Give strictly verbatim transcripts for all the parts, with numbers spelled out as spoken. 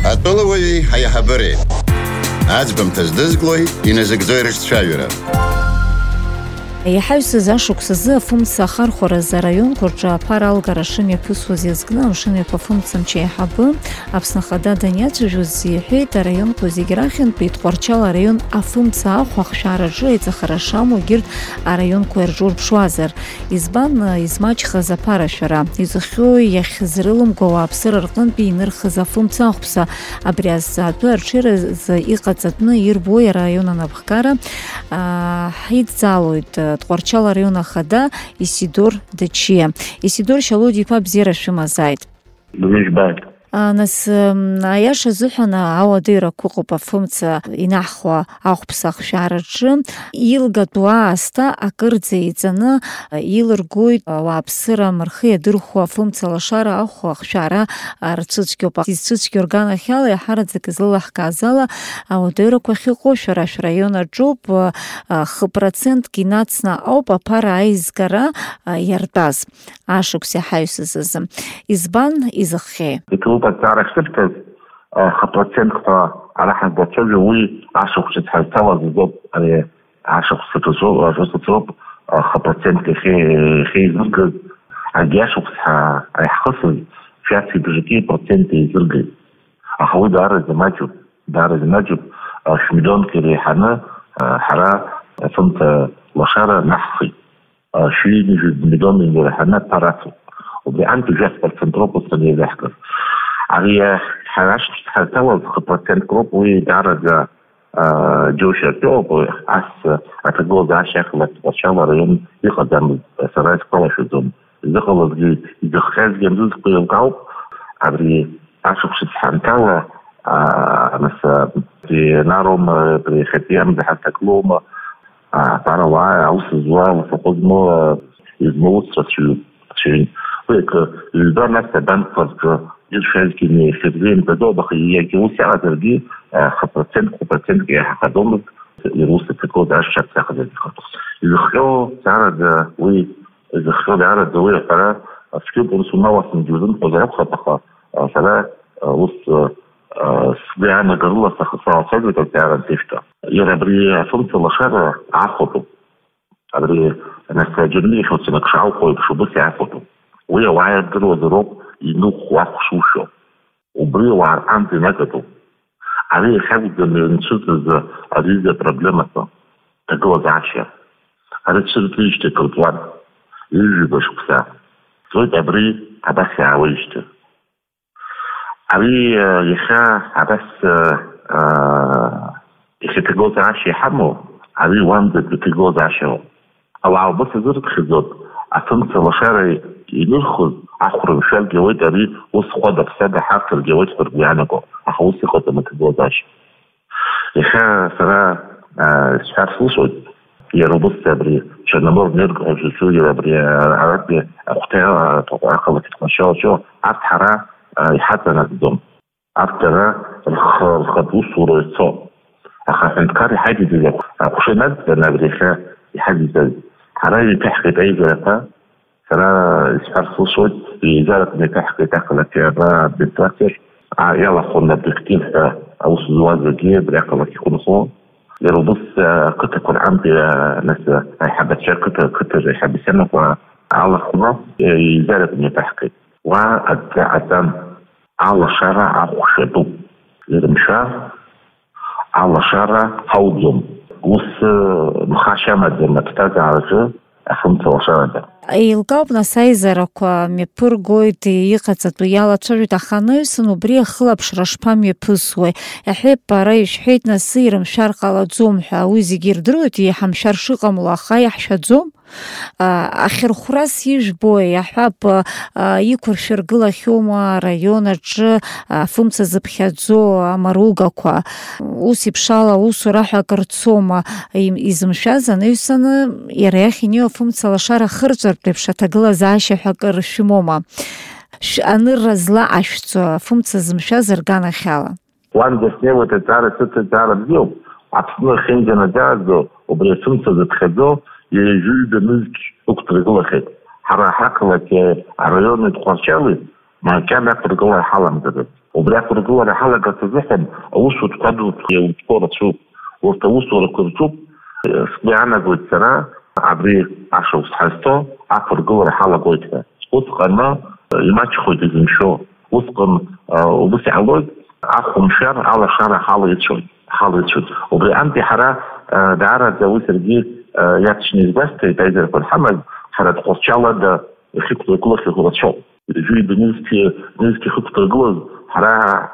Атәылауаҩи ҳаиҳабыреи аӡбамҭа здызглои иназыгӡои рыҿцәажәара. Иаҳаҩсыз ашықәсазы афымца ахархәаразы араионқәа рҿы аԥара алгара шымҩаԥысуаз иазкны амшынҩақәа афымцамч аиҳабы Аԥсны Ахада даниацәажәоз иҳәеит, араионқәа зегьы рахьынтәи Тҟәарчал араион афымца ахәа ахшәаараҿы аиҵахара шамоу егьырҭ араионқәа ирҿурԥшуазар. Избан измаҷхаз аԥарашәара, изыхьу иахьзрылымго ауааԥсыра рҟынтәи инырхыз афымца ахәԥса, абри азҵаатәы арҽеиразы иҟаҵатәны ирбои араион анапхгара. Ҳидҵаалоит Тҟәарчал араион ахада Исидор Дычиа. Исидор, Шьалуди-иԥа бзиара шәымазааит. Бжьбааит. Нас аиаша азыҳәан ауадаҩрақәа ыҟоуп афымца инаҳхуа ахәԥса ахшәаараҿы. Илгатәу аасҭа акырӡа иҵаны илыргоит ауааԥсыра мырхы иадырхәо афымца лашара ахәа ахшәаара рцәыцәгьоуп. Изцәыцәгьо рганахьала иаҳараӡак излылаҳкааз ала ауадаҩрақәа ахьыҟоу шәара шәраион аҿоуп, хы-процентк инацны ауп аԥара аизгара иартәаз ашықәс иаҳаҩсыз азы. Избан изыххеи? Ацара хьырҭаз хы-процентқәа ара ҳазлацәажәо уи ашықәс ҳазҭалаз азоуп, ари ашықәс аҿоуп хы-процентк иахьеизыргаз, аргьы ашықәс ҳахысыз шәаци бжаки процент еизыргеит. Аха уи даараӡа маҷуп, даараӡа маҷуп. Шәмиллионк иреиҳаны ҳара афымца лашара наҳхит. шәҩыџьа миллион иреиҳаны аԥара ацуп. Убри антәи жәаҳ процент роуп ус анеизаҳкыз. Ари ҳара ҳазҭалаз хы-процентк роуп, уи даараӡа џьоушьатәоуп. Ас аҭагылазаашьа иахьала Тҟәарчал араион иҟаӡамызт, сара исгәалашәаӡом. Изыҟалазгьы изыххьазгьы анрызқәа еилкаауп. Абри ашықәс ҳанҭала, нас нароума, абри иахьатәи амза ҳаҭаклоума, аԥара уаа аус зуа ласаҟәы змоу измоуцра цәҩын. Уи акы ҩба нас абанкқәа иршәазгьы неихьырзеимҵаӡоуп, аха иагьа ус иаҟазаргьы хы-процентк хә-процентк иаҳаҟаӡомызт, ус аҭагылаз ашшац иаҟазаргьы. Изыхҟьо даараӡа уи изыхҟьо даараӡа уи аҳәара цәгьоуп, ус унауасынгьы узымхозар акәхап, аха сара ус сгәы иаанагарыла саалцәажәоит азҵаара зеиԥшqa. Иара абри афымца лашара аахәатәуп. Абри нас џьармы иахьоуцалак шаалхәо еиԥш убыс иаахәатәуп. Уи ауаа ирдыруазароуп инухәо ахә шушәо. Убри ауаа рҟынтә инагатәуп. Ари иахьакәӡаны инцәыҵыз ари апроблемақәа ҭагылазаашьа. Ари цәырҵижьҭеи кыртуан, ҩажәаба шықәса. Ҵуеит абри абас иаауеижьҭеи. Ари иахьа абас иахьаҭагылазаашьа иҳамоу, ари уанӡатәи ҭагылазаашьоуп. Ауаа убас азырԥхьаӡоит, афымца лашара инырхыз ахәра мшәаргьы ауеит, ари ус хәада-ԥсада ҳарҭаргьы ауеит ҳәа ргәы иаанаго. Аха ус иҟаӡам аҭагылазаашьа. Иахьа сара сҳәар сылшоит, иара убыс абри Черноморэнерго ҳәа иара абри аратәи ахәҭа ақалақь Тҟәарчал аҿы арҭ ҳара иҳаҵанакӡом. Арҭ ара рхатә усура ицоуп. Аха аҳәынҭқар иҳадиҵаз аҟәша инадҵаны абри иахьа иҳадиҵаз ҳара иҭаҳкит аизарақәа, сара исҳәар сылшоит, еизаракны иҭаҳкит ақалақь ара администрациаҿ иалахәын объектив ҳәа аус зуаз зегьы абри ақалақь ихәынхо. Иара убыс ақыҭақәа рҟынтәи нас аиҳабацәа қыҭа аиҳабысьанақәа алахәны еизаракны иҭаҳкит. Уа аҵан алашара ахәшәатәуп. Ирымшәа алашара ҳауӡом. Ус мхашьа амаӡам аԥсҭазаараҿы афымца лашарада. Еилкаауп нас аизарақәа мҩаԥыргоит, иҟаҵатәу иалацәажәоит, аха анаҩсан убри ахылаԥшра шԥамҩаԥысуеи? Иаҳҳәеит, бара ишәҳәеит, нас ирымшәар ҟалаӡом ҳәа. Уи зегьы ирдыруеит иҳамшәар шыҟамло, аха иаҳшәаӡом. Ахьырхәрас ижәбои, иаҳҳәап, иқәыршәыргылахьоума араион аҿы афымца зыԥхьаӡо амаругақәа. Ус иԥшала аусура ҳәа акы рцома. Изымшәаз анаҩсаны иара иахь инеиуа афымца лашара хырҵәартә еиԥш аҭагылазаашьа ҳәа акы ршәымоума? Анырра зла ашәҵо афымца зымшәаз рганахьала. Уанӡа снеиуеит аҵара сыҭаҵара бзиоуп. Аԥсны ахьынӡанаӡааӡо, убри афымца зыԥхьаӡо ҩажәаҩба нызқь ықәдыргылахьеит. Ҳара ҳақалақь араиони Тҟәарчали макьана ақәдыргыла иҳаламӡаӡеит. وبريكور جوه حلقة تزحم وصو تقدو وتقورة شوب وتوصو ركورتوب سبيعنا قوة سنة عبري عشو سحستو عفر جوه حلقة قوتها وثقنا الماتش خوي تزمشو وثقن وبسي عوض عفو مشار على شارع حالة يتشوي حالة يتشوي وبري أنتي حرا دعارة زاوي سرقي ياتشني بس تايزر بالحمد حرا تقوص شالله دا خيط الكلوس لغوة شو جوي بنزكي نزكي خيط الكلوس حرا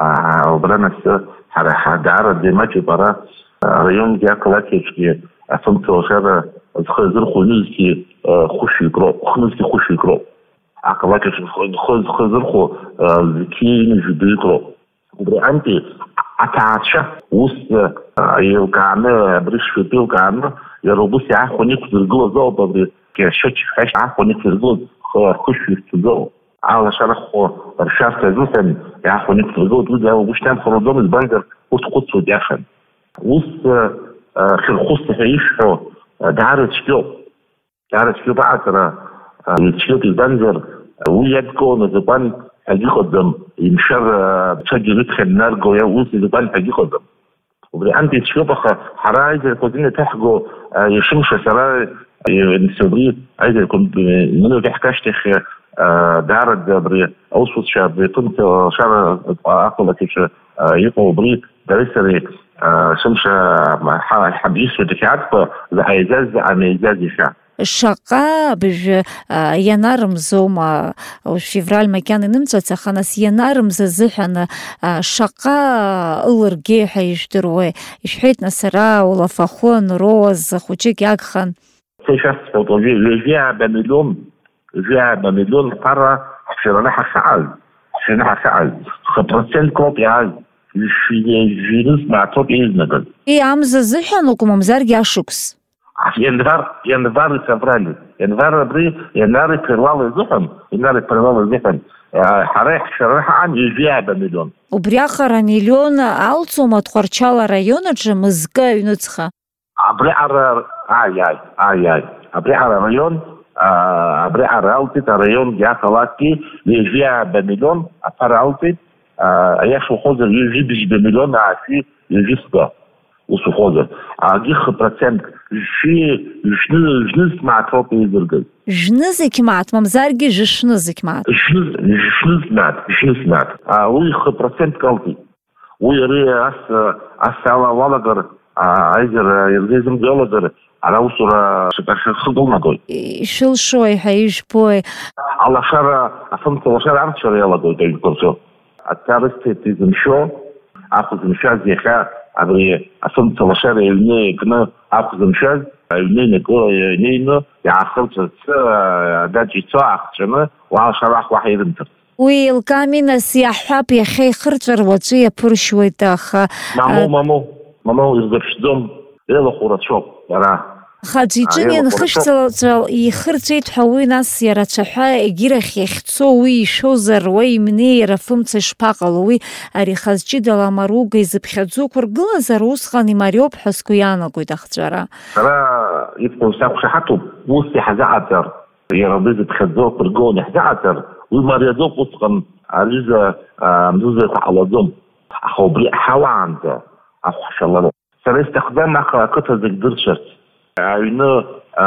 وبرانس حرا دعارة دي ماتش برا ريون جا كلاكيشكي أفهمت وشارة زرخو نزكي خوش يقرأ نزكي خوش يقرأ عقلاكيش خذ خذ زرخو زكي نجد يقرأ وبري أنتي أتعشى وسط يوقعنا بريش في بيو قعنا يروبوسي عفوا نيكو الجو زوبا بري كشتش فاش عفوا نيكو الجو خوش يستزو على شرخو رشاف كزوسن عفوا نيكو الجو دودا وبوش تام خرجون البنجر وتقصو داخل وسط خل خص فيشحو دعارة شكيو دعارة شكيو بعد يتشكيو البنجر ويدكو نزبان حاجي قدام يمشر تشجع يدخل نارجو يا وصل زبان حاجي قدام وبري عندي تشوبخ حرايز الكوزين تحجو يشمش سراي السوري عايز يكون منو بيحكاش تخ دار بري اوصل شاب كنت شار اقول لك يقو بري درسري شمش حبيس ودكاتره زعيزاز عميزاز يشع الشقة بج ينارم زوما أو فيفرال مكان نمتى خناس ينارم ززحنا الشقة الرجي حيشتروه يشحيتنا سرا ولا فخون روز خوتشيك ياخن سيشاف فوتوجي لجيا بمليون جيا بمليون قرة شرنا حسعال شرنا حسعال خبرتين كوبي عال في جينس مع توبي إذنقل إيه عم ززحن وكم مزارجي عشوكس ينفر ينفر فبراير ينفر بري يناري بروال زحم يناري بروال زحم حريح شرح عن يجيع بمليون وبرياخر مليون ألتو ما تخرجال ريون جمزقة ينتخا أبريعر آي آي آي آي أبريعر ريون أبريعر ألتي ريون جا خلاكي يجيع بمليون أفر ألتي أيش وخوزر يجي بيج بمليون عشي يجي سقا وسخوزر عاجي خبرتين شي جنز جنز مع تروبي يزرقل جنزك معت ممزارجي جشنزك معت جنز جنز معت جنز معت وي خبرتين كالتي ويري أس أس على والغر عايزر يلزم جالغر على وصر شبه خدولنا قوي شل شوي حيش بوي على شر أفهمت وشر عرض شر يلا قوي تيجي كرسو التارست تيزمشو أخذ مشاز يخا أبغي أفهمت وشر يلني كنا أخذ مشاز يلني نقول يلني يعخلت داجي تاع أخذنا وعشرة واحد ينتر والكامين السياحة بيخي خرطر وجيه برشوي داخ مامو مامو مامو يزبش دوم يلا خورة شوب يراه خاجيجين خشتل يخرطي تحوي ناس يرا تشحا يجيرخ يختو وي شوزر وي منير فهمت شباقل وي اري خاجي دلا ماروغ يزبخزو كرغلا زروس خاني ماريوب حسكويانا قوي دخترا ترى يبقوا ساق شحاتو بوسي حزعتر يا ربي تخزو كرغون حزعتر وماريادو قصقن عريزة مزوزة على ضم أخو بري حوا عنده أخو حشالله سر استخدام أخو قطع ذك درشت عينا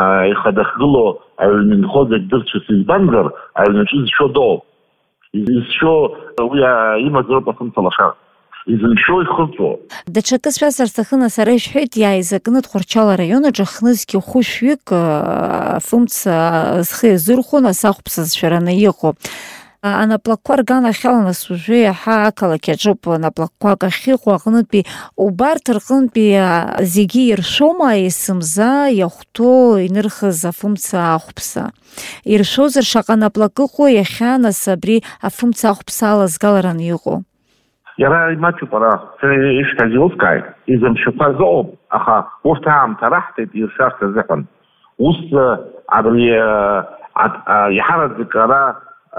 يخدخلو عينا نخوض ذك درشت البنجر عينا نشوز شو دو إذن شو ويا يما زربا خمسة لشار إذن شو يخلطو دا чакас фясар сахына сарайш хет я изакнат хорчала района жахнызки хушвик фумца схе зурхуна сахпсаз шарана йехо أنا بلاقوار جانا خلنا سوجي حاكلا كجوب أنا بلاقوار خيخ وغنت بي وبارتر غنت بي زيجير شوما يسمزا يختو ينرخز فمسا خبسا يرشوزر شقنا بلاقوخو يخانا سبري فمسا خبسا لزغالران يغو يرى ما تبرا إيش كزيوسكاي إذا مشوفا زوب أخا وفتعم ترحت يرشاف تزحن وص عبري يحرد ذكرى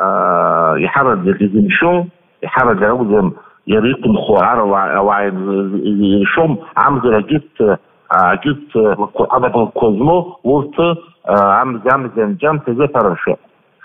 يحرد يزن شو يحرد يوزن يريق الخوار وعين شوم عمزر جيت جيت أبدا كوزمو وقت عمز عمزن جام تزفر شو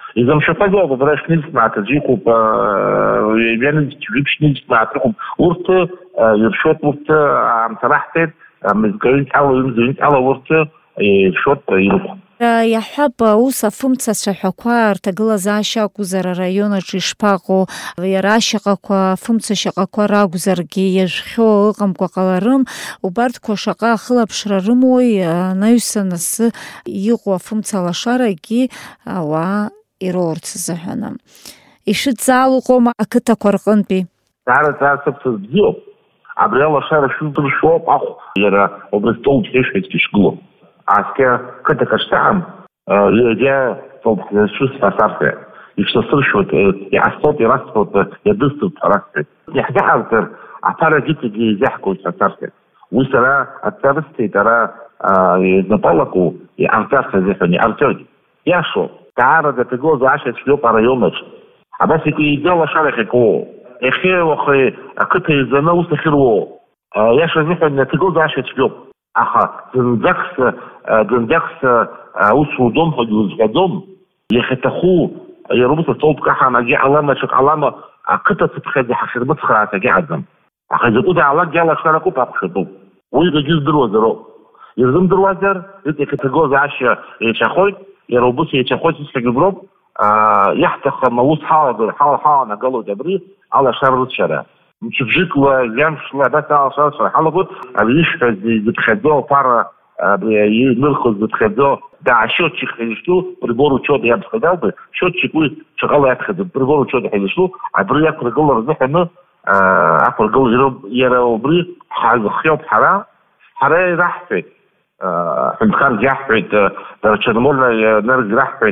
إذا مش هتجاوب بلاش نسمع تجيكم ب يعني تجيبش نسمع تروحوا ورث يرشوت ورث عم ترحت مزجرين أول مزجرين أول ورث يرشوت يروح. يحب وصف فمت شحقوار تجلس عشاق وزر ريون جشباقو يراشقق فمت شقق راق زرقي يجخو قم قلرم وبرد كشقا خلب شررموي نيسنس يقوى فمت لشارقي و إيرورت زهنم. إيش تزعلوا قوم أكتر قرقن بي؟ تعال تعال سبت الزيو. عبريالله شارع شو ترشوب أخو يرى وبرستول تيش هتشقلو. عسكر كده كشتعم يجا صوب شو سفسرته يفسر شو يعصب يرصد يدست رصد يحجعر عطارة جيت جي زحكو سفسرته وسرا الترستي ترى ينطلقوا يعرفت زحني يعرفت يا شو تعرض تجوز عشرة شلوب على يومك بس يجوا شاركوا اخي واخي كنت يزنوا سخروا يا شو زحني تجوز عشرة شلوب أخا دندكس دندكس وسودهم حجوز قدم يختخو يربط الصوت كحا ما جي علامة شك علامة قطة تتخذ حشر بتخرع تجي عدم أخا إذا قد على جالك شاركوا بابخدو وإذا جيز دروازرو يرزم دروازر يتي كتجوز عشية يتشاخوي يربط يتشاخوي تستجبروب يحتخ موس حاضر حاضر حاضر قالوا جبري على شرط شرع مش بجيك ويمش لا بس على شرط شرع حلقوا أبيش بتخدوه بارا ينرخص بتخدوه ده عشوت شخيشتو بريبورو شود يا بتخدوه شود شكوي شغالة يتخدو بريبورو شود يخيشتو عبري يأكل قل رزح إنه أكل قل يرب يرى بري حاز خيوط حرا حرا رحفت عند خارج يحفت درشنمولا نرج رحفت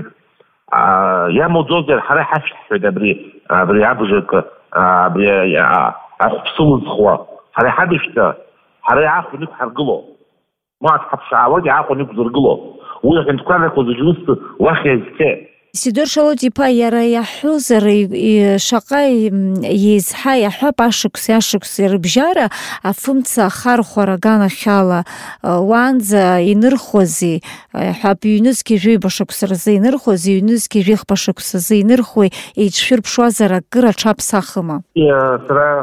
يا موجود الحرا حفت في بري بري عبجك بري أخصوص خوا حرا حبشته حرا يعرف نك حرقله ما تحبش عوض يعرف نك زرقله ويحن تكلك وزجلس واخي زكاء سيدور شلودي با يرى يحوزر شقاي يزحى يحب عشقس يعشقس ربجارة فهمت خار خورجانا خالا وانز ينرخوزي حب يونس كي جي بشقس رزي نرخوزي يونس كي جيخ بشقس زي نرخوي يتشفر بشوازر قرا شاب ساخما يا ترى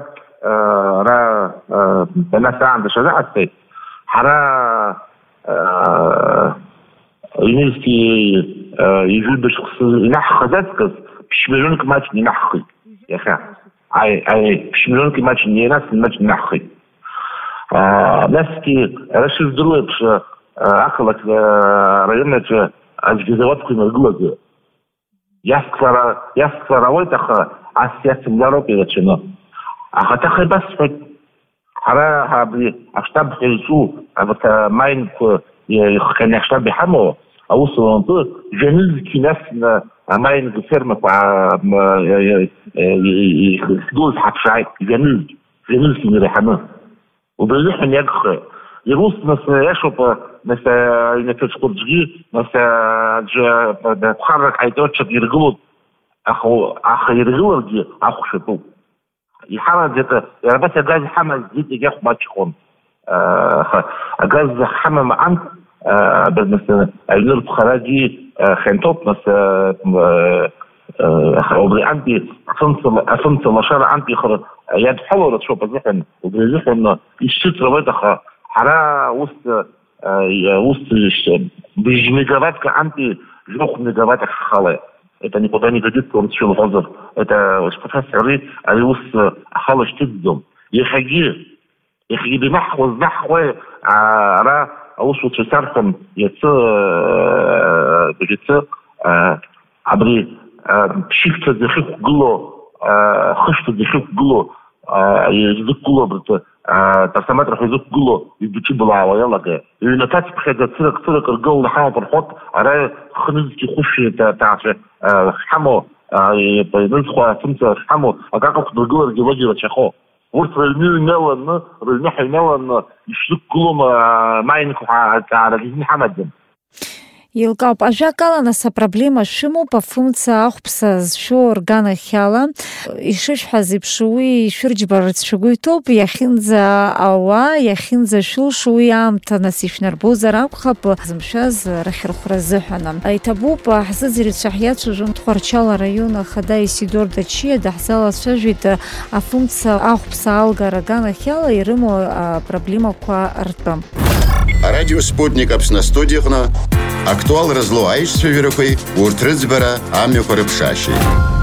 را أنا ساعد شجاعتي حرا يونس كي يجود بشخص ينحخ ذاتكس بشملونك ماتش ينحخي يا أخي أي أي بشملونك ماتش يناس ماتش ينحخي ناس كي رشيف دروبش أخلك رأينا الجزوات في مرجوة يسكر يسكر ويتخ عسيات اليوروبي لتشنا أخذ بس في حرا هابي أشتب خيسو أبت ماين كان يشتب حمو أوصل أنت جنوز كناس ماين الفيرما يخدوز حتشعي جنوز جنوز كنير حمو وبريح من يجخ يروس ناس يشوف ناس ينتج قرجي ناس تحرك عيدات شد يرجلود أخو أخ يرجلود دي أخو شتو يحرك جت يعني بس جاز حمل جديد يجي ما تكون جاز حمل عند بالنسبة للنور خراجي خنتوب ناس أخو عندي أفنصل أفنصل شارع عندي خر يد حلو تشوف زحن وبزحن الشتر ربيت أخ حرا وسط وسط بجمجرات كعندي جوخ مجرات خالي это никуда не годится, он еще лазер. Это спасатель, а его خالص تدم. يخجي يخجي بنحو النحو على أوصل تساركم يت بجت عبري شفت الدخيق قلو خشت الدخيق قلو يزدق قلو برت ترسمات راح يزدق قلو يبتشي بالعوا يلا جاي لأن كاتب خد تسرق تسرق القلو لحاول ترحط على خنزتي خش تعرف حمو ينسخوا فهمت حمو أقاقك بالقلو اللي وجه بتشخو ورث رلمي نوان رلمي نوان يشدق قلو ما ينكح على جزء حمد Илкауп, ажәакала нас апроблема шәымоуп афымца ахәԥса зшәу органахь ала, ишышәҳәаз еиԥш уи ишәырџьбарц шәгәы иҭоуп, иахьынӡа ауаа, иахьынӡа шәылшо уи аамҭа нас ишәнарбозар акәхап зымшәаз рахьырхәра азыҳәан. Иҭабуп ҳзыӡырҩцәа ҳиацәажәон Тҟәарчал араион ахада Исидор Дачиа даҳзалацәажәеит афымца ахәԥса алгара аганахь ала ирымоу апроблемақәа ртәы. Радио Спутник Аԥсны астудиаҟны актуал разлоу аишьцәажәарақәеи урҭ рыӡбара амҩақәа рыԥшаашьеит.